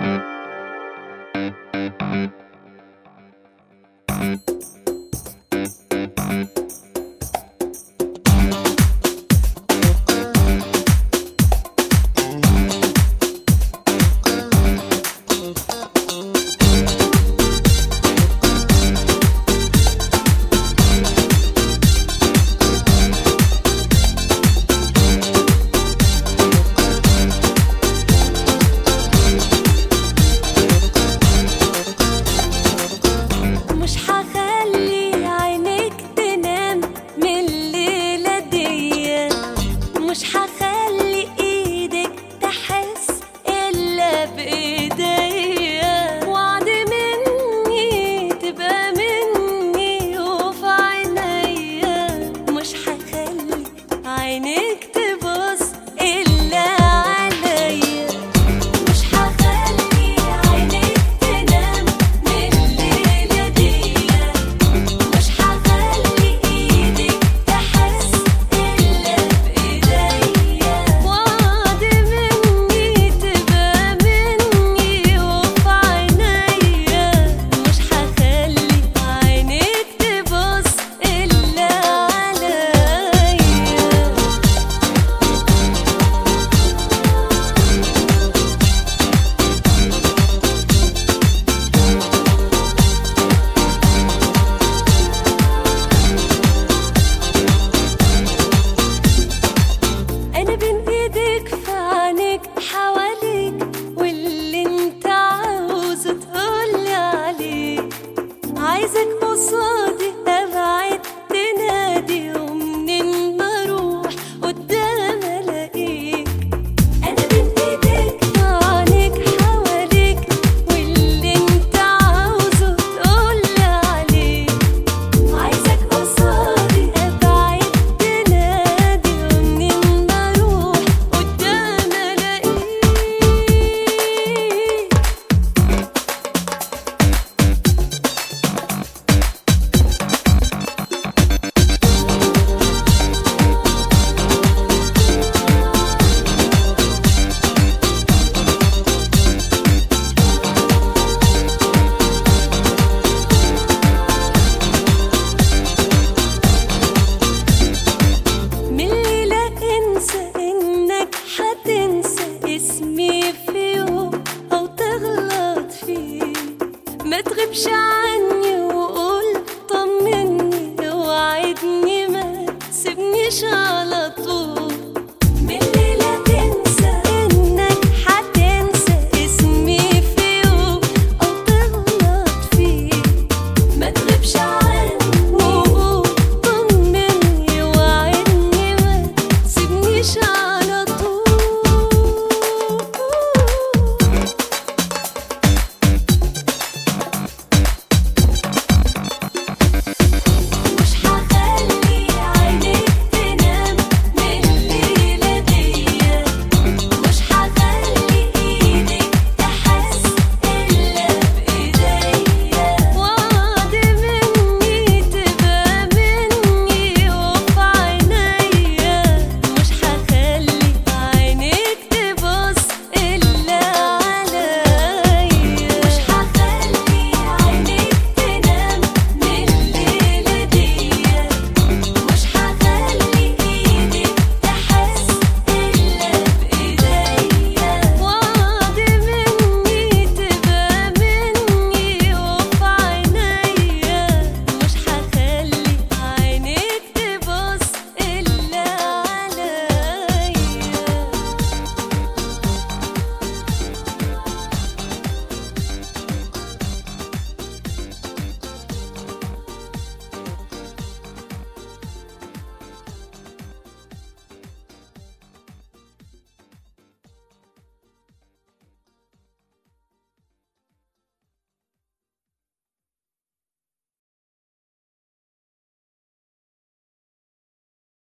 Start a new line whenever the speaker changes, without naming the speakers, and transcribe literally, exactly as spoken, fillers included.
مش هخلي ايدك تحس الا بايديا، وعد مني تبقى مني وفي عينيا، مش هخلي عينك تبص الا عليا، مش هخلي عينك تنام من الليلة دي، مش هخلي ايدك تحس الا بايديا، وعد مني تبقى مني وفي عينيا، مش هخلي عينك تبص الا عليا. أنا بين إيديك في عينيك حواليك، واللي أنت عاوزه تقولي عليه، عايزك قصادي أبعد تنادي، ومنين ما أروح قدام ألاقيك. أنا بين إيديك في عينيك حواليك، واللي أنت عاوزه تقولي عليه، عايزك قصادي أبعد تنادي، ومنين ما أروح قدام ألاقيك. من الليلة انسى انك هتنسى اسمي في يوم او تغلط فيه، ما تغيبش عني وقول طمني، وعدني ما تسيبنيش على طول. من الليلة انسى انك هتنسى اسمي في يوم او تغلط فيه، ما تغيبش عني وقول طمني، وعدني ما تسيبنيش على